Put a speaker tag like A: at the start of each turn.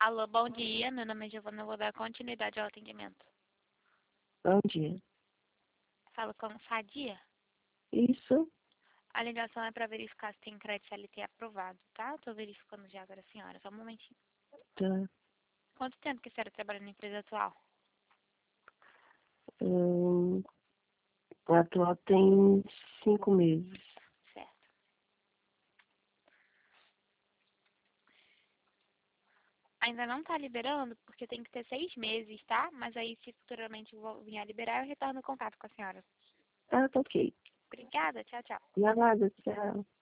A: Alô, bom dia. Meu nome é Giovana. Eu vou dar continuidade ao atendimento.
B: Bom dia.
A: Falo com Sadia.
B: Isso,
A: A ligação é para verificar se tem crédito CLT aprovado, tá? Tô verificando já agora, senhora. Só um momentinho.
B: tá.
A: Quanto tempo que a senhora trabalha na empresa atual?
B: Hum, o atual tem 5 meses.
A: Certo. Ainda não tá liberando, porque tem que ter 6 meses, tá? Mas aí, se futuramente eu vier liberar, eu retorno o contato com a senhora.
B: Ah, tá ok.
A: Obrigada. Tchau, tchau.
B: Nada, tchau.